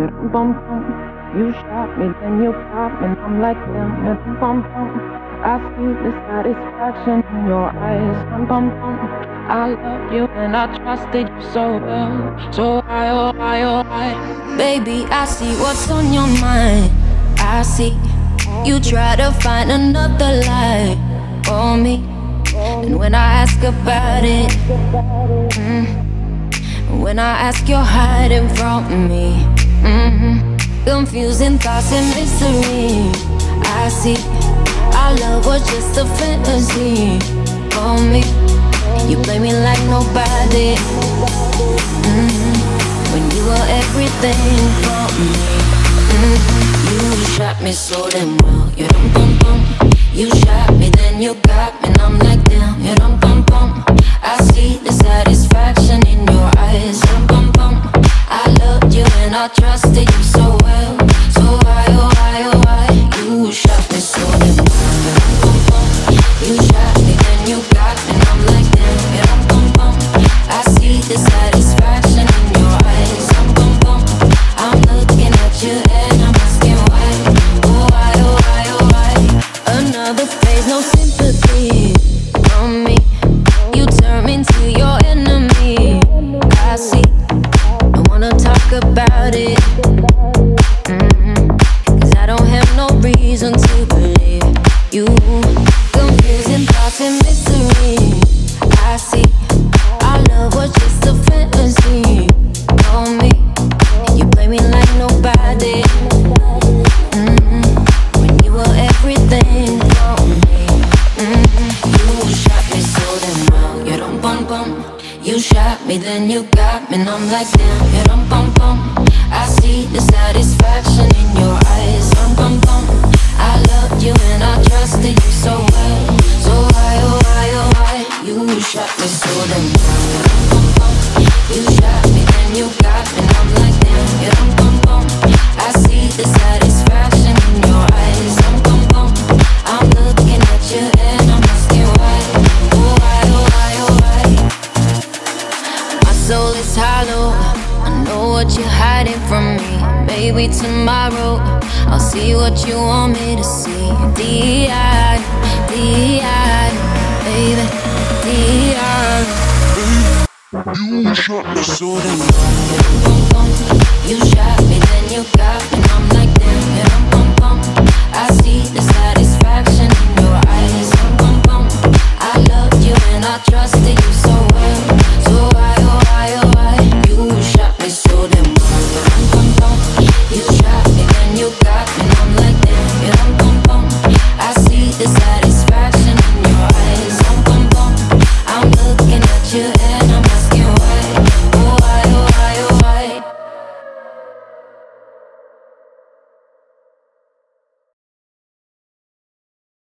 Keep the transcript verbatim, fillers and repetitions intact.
You bum bum. You shot me, then you pop me, and I'm like damn. You bum bum. I see the satisfaction in your eyes. Bum bum bum. I love you and I trusted you so well. So I, oh I, oh I. Baby, I see what's on your mind. I see you try to find another lie for me. And when I ask about it, mm, when I ask, you're hiding from me. Mm-hmm. Confusing thoughts and mystery. I see our love was just a fantasy for me. You play me like nobody. Mm-hmm. When you were everything for me. Mm-hmm. You shot me so damn well. You dum bum bum. You shot me, then you got me, and I'm like damn. You dum bum bum. I see the satisfaction in your eyes. Dum bum bum. I loved you and I trusted you so well. So why, oh why, oh why? You shot me so damn well. You dum bum bum. You shot me, then you got me, and I'm like damn. You dum bum bum. I see the satisfaction in your eyes. Dum bum bum. I'm looking at you and I'm asking why. Oh why, oh why, oh why? Another phase, no sympathy from me. You turn me into your enemy. I see. I wanna talk about it. Mm-hmm. Cause I don't have no reason to believe you. Confusing thoughts and mystery. I see. Our love was just a fantasy for me. You play me like nobody. Mm-hmm. When you were everything for me. Mm-hmm. You shot me so damn well. You dum bum bum. You shot me, then you got me, and I'm like damn. You dum bum bum. I see the satisfaction in your eyes. Dum bum bum. I loved you and I trusted you so well. So why, oh why, oh why? You shot me so damn well. You dum bum bum. You shot me, then you got me, and I'm like damn. You dum bum bum. I see the satisfaction in your eyes. Dum bum bum. I'm looking at you and I'm asking why. Oh why, oh why, oh why? My soul is hollow. I know what you're hiding from me. Maybe tomorrow I'll see what you want me to see. D I, D I, baby, D I. You shot me so damn well. You